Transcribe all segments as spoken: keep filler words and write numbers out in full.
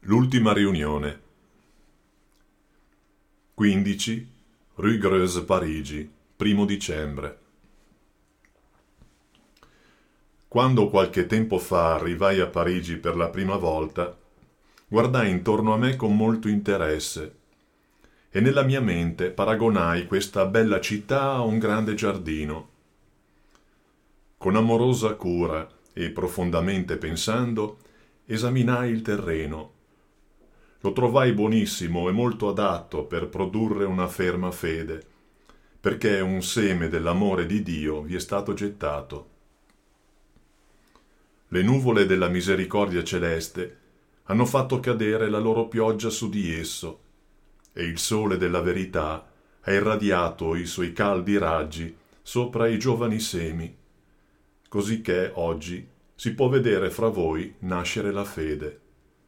L'ultima riunione. quindici Rue Greuze, Parigi, primo dicembre. Quando qualche tempo fa arrivai a Parigi per la prima volta, guardai intorno a me con molto interesse e nella mia mente paragonai questa bella città a un grande giardino. Con amorosa cura e profondamente pensando, esaminai il terreno. Lo trovai buonissimo e molto adatto per produrre una ferma fede, perché un seme dell'amore di Dio vi è stato gettato. Le nuvole della misericordia celeste hanno fatto cadere la loro pioggia su di esso, e il sole della verità ha irradiato i suoi caldi raggi sopra i giovani semi, cosicché oggi si può vedere fra voi nascere la fede.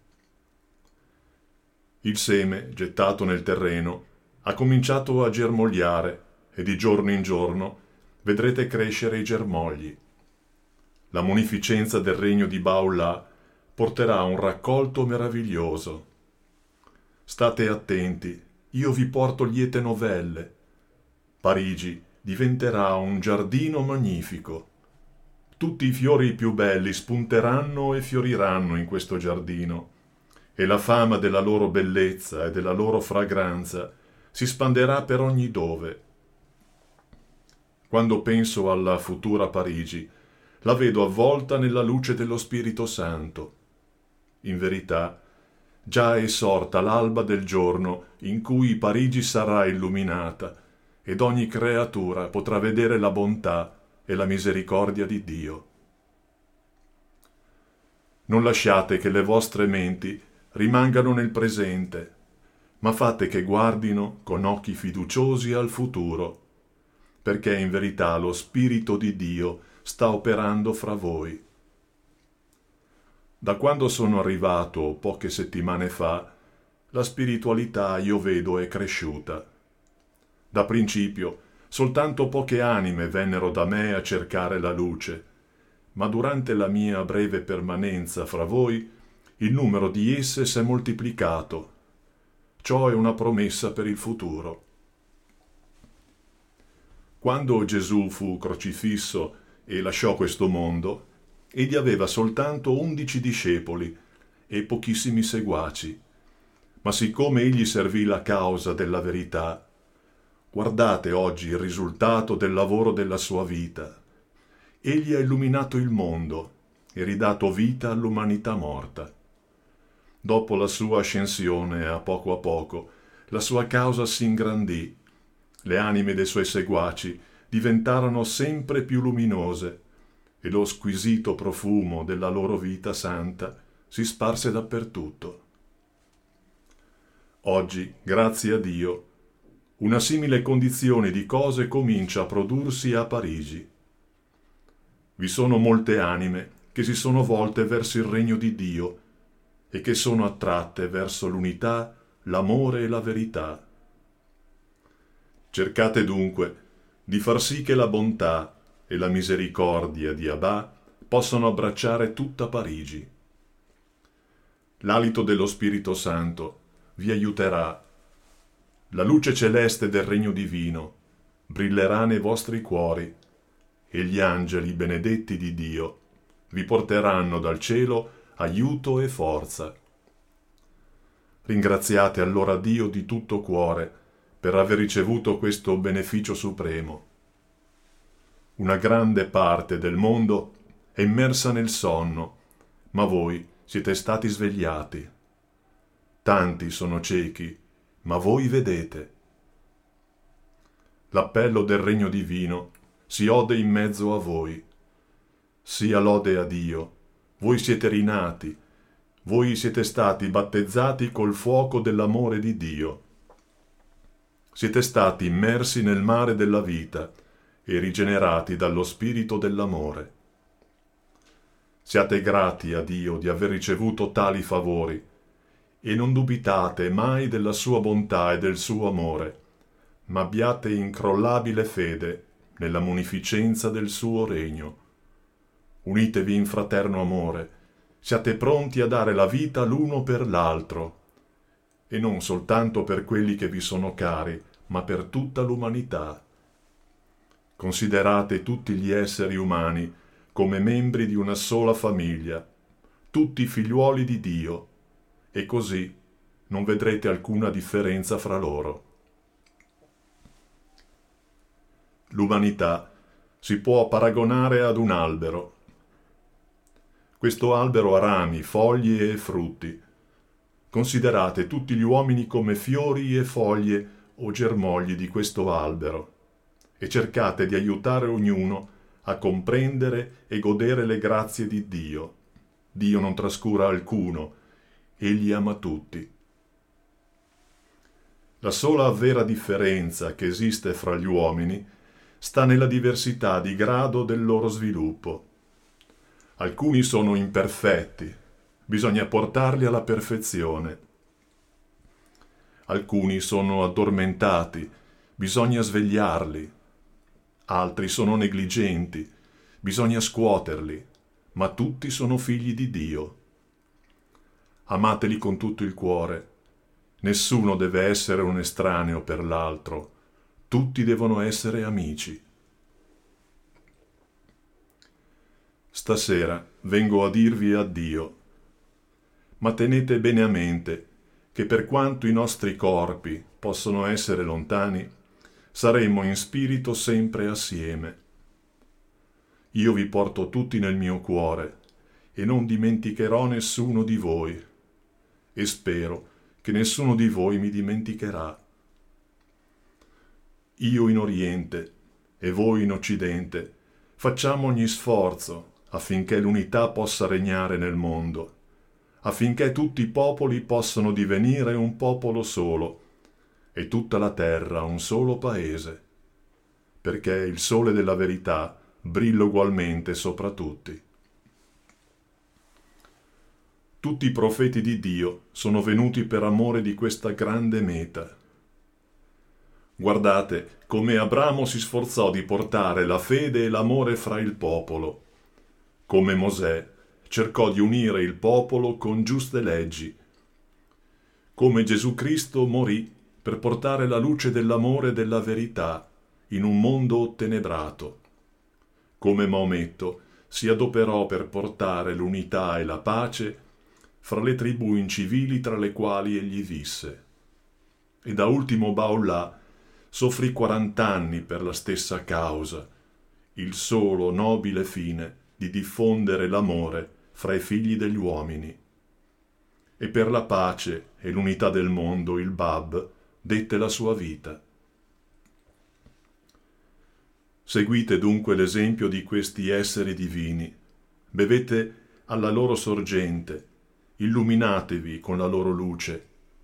Il seme, gettato nel terreno, ha cominciato a germogliare e di giorno in giorno vedrete crescere i germogli. La munificenza del regno di Baulà porterà un raccolto meraviglioso. State attenti, io vi porto liete novelle. Parigi diventerà un giardino magnifico. Tutti i fiori più belli spunteranno e fioriranno in questo giardino, e la fama della loro bellezza e della loro fragranza si spanderà per ogni dove. Quando penso alla futura Parigi, la vedo avvolta nella luce dello Spirito Santo. In verità, già è sorta l'alba del giorno in cui Parigi sarà illuminata ed ogni creatura potrà vedere la bontà e la misericordia di Dio. Non lasciate che le vostre menti rimangano nel presente, ma fate che guardino con occhi fiduciosi al futuro, perché in verità lo Spirito di Dio sta operando fra voi. Da quando sono arrivato poche settimane fa, la spiritualità io vedo è cresciuta. Da principio, soltanto poche anime vennero da me a cercare la luce, ma durante la mia breve permanenza fra voi, il numero di esse s'è moltiplicato. Ciò è una promessa per il futuro. Quando Gesù fu crocifisso e lasciò questo mondo, egli aveva soltanto undici discepoli e pochissimi seguaci. Ma siccome egli servì la causa della verità, guardate oggi il risultato del lavoro della sua vita. Egli ha illuminato il mondo e ridato vita all'umanità morta. Dopo la sua ascensione, a poco a poco, la sua causa si ingrandì. Le anime dei suoi seguaci diventarono sempre più luminose e lo squisito profumo della loro vita santa si sparse dappertutto. Oggi, grazie a Dio, una simile condizione di cose comincia a prodursi a Parigi. Vi sono molte anime che si sono volte verso il regno di Dio e che sono attratte verso l'unità, l'amore e la verità. Cercate dunque di far sì che la bontà e la misericordia di Abba possano abbracciare tutta Parigi. L'alito dello Spirito Santo vi aiuterà. La luce celeste del regno divino brillerà nei vostri cuori e gli angeli benedetti di Dio vi porteranno dal cielo aiuto e forza. Ringraziate allora Dio di tutto cuore per aver ricevuto questo beneficio supremo. Una grande parte del mondo è immersa nel sonno, ma voi siete stati svegliati. Tanti sono ciechi, ma voi vedete. L'appello del regno divino si ode in mezzo a voi. Sia lode a Dio. Voi siete rinati, voi siete stati battezzati col fuoco dell'amore di Dio. Siete stati immersi nel mare della vita e rigenerati dallo spirito dell'amore. Siate grati a Dio di aver ricevuto tali favori e non dubitate mai della sua bontà e del suo amore, ma abbiate incrollabile fede nella munificenza del suo regno. Unitevi in fraterno amore siate pronti a dare la vita l'uno per l'altro, e non soltanto per quelli che vi sono cari, ma per tutta l'umanità. Considerate tutti gli esseri umani come membri di una sola famiglia, tutti figliuoli di Dio, e così non vedrete alcuna differenza fra loro. L'umanità si può paragonare ad un albero. Questo albero ha rami, foglie e frutti. Considerate tutti gli uomini come fiori e foglie o germogli di questo albero e cercate di aiutare ognuno a comprendere e godere le grazie di Dio. Dio non trascura alcuno, egli ama tutti. La sola vera differenza che esiste fra gli uomini sta nella diversità di grado del loro sviluppo. Alcuni sono imperfetti, bisogna portarli alla perfezione. Alcuni sono addormentati, bisogna svegliarli. Altri sono negligenti, bisogna scuoterli, ma tutti sono figli di Dio. Amateli con tutto il cuore. Nessuno deve essere un estraneo per l'altro, tutti devono essere amici. Stasera vengo a dirvi addio, ma tenete bene a mente che per quanto i nostri corpi possono essere lontani, saremo in spirito sempre assieme. Io vi porto tutti nel mio cuore e non dimenticherò nessuno di voi, e spero che nessuno di voi mi dimenticherà. Io in Oriente e voi in Occidente facciamo ogni sforzo affinché l'unità possa regnare nel mondo, affinché tutti i popoli possano divenire un popolo solo e tutta la terra un solo paese, perché il sole della verità brilla ugualmente sopra tutti. Tutti i profeti di Dio sono venuti per amore di questa grande meta. Guardate come Abramo si sforzò di portare la fede e l'amore fra il popolo, come Mosè cercò di unire il popolo con giuste leggi, come Gesù Cristo morì per portare la luce dell'amore e della verità in un mondo ottenebrato, come Maometto si adoperò per portare l'unità e la pace fra le tribù incivili tra le quali egli visse, e da ultimo Baolà soffrì quarant'anni per la stessa causa, il solo nobile fine di diffondere l'amore fra i figli degli uomini. E per la pace e l'unità del mondo il Bab dette la sua vita. Seguite dunque l'esempio di questi esseri divini, bevete alla loro sorgente, illuminatevi con la loro luce,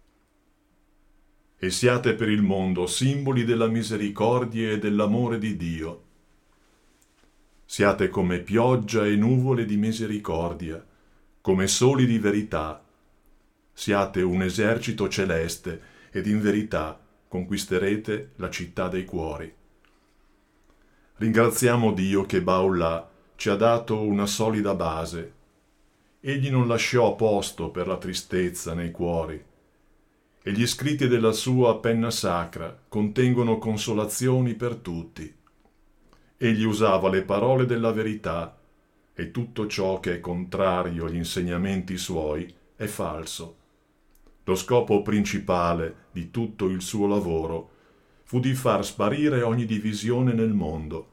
e siate per il mondo simboli della misericordia e dell'amore di Dio. Siate come pioggia e nuvole di misericordia, come soli di verità. Siate un esercito celeste ed in verità conquisterete la città dei cuori. Ringraziamo Dio che Baolà ci ha dato una solida base. Egli non lasciò posto per la tristezza nei cuori, e gli scritti della sua penna sacra contengono consolazioni per tutti. Egli usava le parole della verità, e tutto ciò che è contrario agli insegnamenti suoi è falso. Lo scopo principale di tutto il suo lavoro fu di far sparire ogni divisione nel mondo.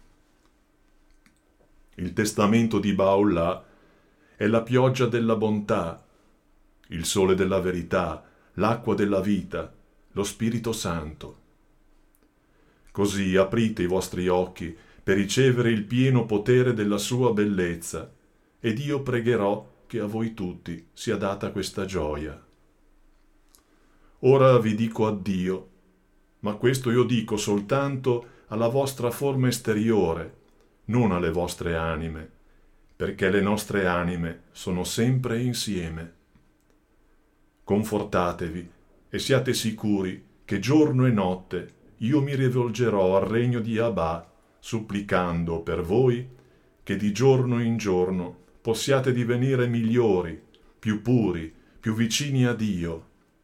Il testamento di Baolà è la pioggia della bontà, il sole della verità, l'acqua della vita, lo Spirito Santo. Così aprite i vostri occhi per ricevere il pieno potere della sua bellezza, ed io pregherò che a voi tutti sia data questa gioia. Ora vi dico addio, ma questo io dico soltanto alla vostra forma esteriore, non alle vostre anime, perché le nostre anime sono sempre insieme. Confortatevi e siate sicuri che giorno e notte io mi rivolgerò al regno di Abba, supplicando per voi che di giorno in giorno possiate divenire migliori, più puri, più vicini a Dio,